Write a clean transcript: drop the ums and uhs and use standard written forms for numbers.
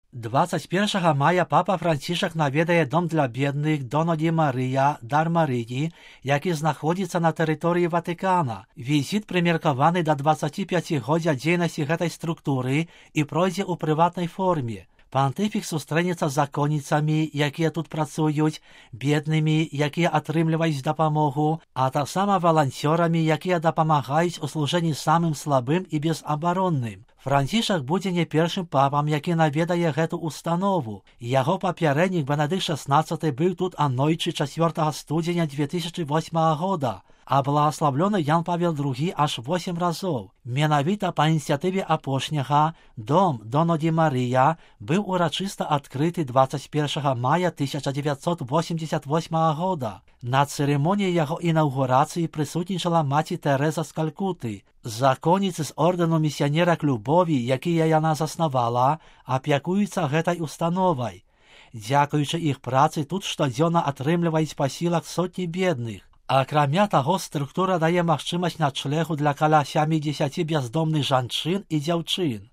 21 мая папа Францішак наведае дом для бедных Доно ди Марыя дар Марыі, які знаходзіцца на тэрыторыі Ватыкана. Візіт прымеркаваны да 25-годдзя дзейнасці гэтай структуры і пройдзе ў прыватнай форме. Пантыфік сустрэнецца з законніцамі, якія тут працуюць, беднымі, якія атрымліваюць дапамогу, а таксама валанцёрамі, якія дапамагаюць у служэнні самым слабым і безабаронным. Францішак будзе не першым папам, які наведае гэту установу. Яго папярэднік Бенедыкт XVI быў тут анойчы 4 студзеня 2008 года, а благаславлёны Ян Павел II аж 8 разоў. Менавіта па ініцыятыве апошняга дом Доно ди Марыя быў урачыста адкрыты 21 мая 1988 года. На цырымоніі яго інаўгурацыі прысутнічала маці Тэрэза з Калькуты. Законніцы з ордэну місіянера к любові, якія яна заснавала, апякуюцца гэтай установай. Дзякуючы іх працы тут штодзённа атрымліваюць пасілак сотні бедных. Акрамя таго, структура дае магчымасць начлегу для каля 70 бяздомных жанчын і дзяўчын.